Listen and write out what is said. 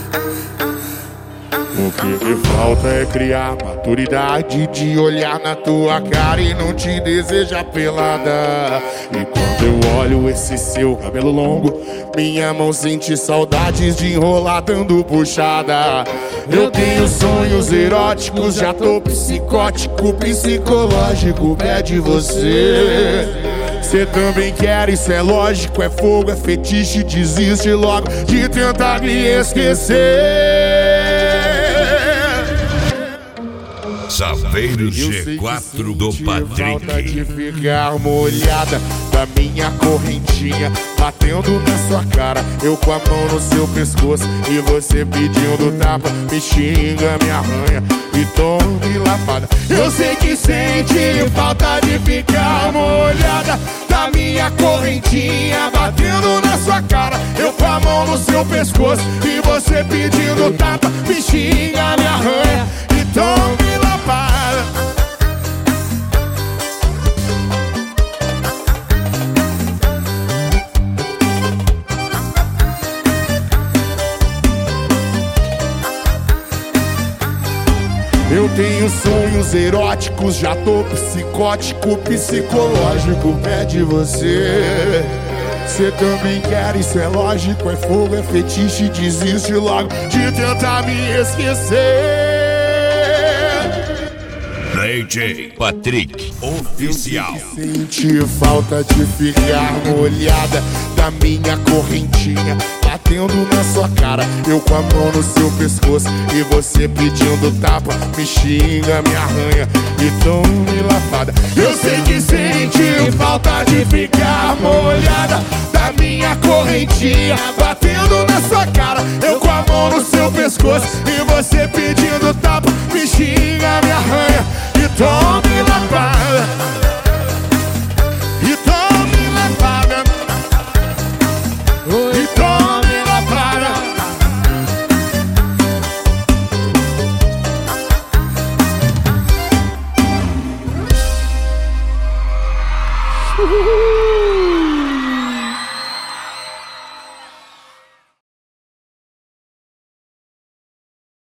O que me falta é criar maturidade de olhar na tua cara e não te desejar pelada. E quando eu olho esse seu cabelo longo, minha mão sente saudades de enrolar dando puxada. Eu tenho sonhos eróticos, já tô psicótico, psicológico, pede você. Cê também quer, isso é lógico, é fogo, é fetiche, desiste logo de tentar me esquecer. Saveiro G4 do Patrick. Falta de ficar molhada da minha correntinha batendo na sua cara, eu com a mão no seu pescoço e você pedindo tapa, me xinga, me arranha e tome lapada. Eu sei que sente falta de ficar molhada da minha correntinha batendo na sua cara, eu com a mão no seu pescoço e você pedindo tapa, me xinga, me arranha e tome lapada. Eu tenho sonhos eróticos, já tô psicótico, psicológico, pede você. Cê também quer, isso é lógico, é fogo, é fetiche, desiste logo de tentar me esquecer. DJ Patrick Oficial. Sente falta de ficar molhada da minha correntinha batendo na sua cara, eu com a mão no seu pescoço e você pedindo tapa, me xinga, me arranha e tome lapada. Eu sei que sente falta de ficar molhada da minha correntinha batendo na sua cara, eu com a mão no seu pescoço e você pedindo tapa, me xinga, me arranha e tome lapada. E tome lapada. E tome lapada.